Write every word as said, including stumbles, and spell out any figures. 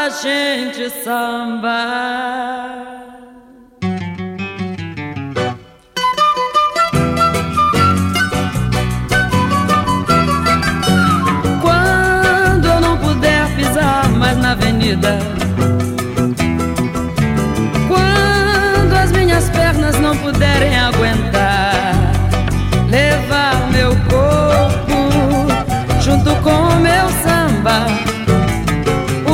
pra gente sambar. Quando eu não puder pisar mais na avenida,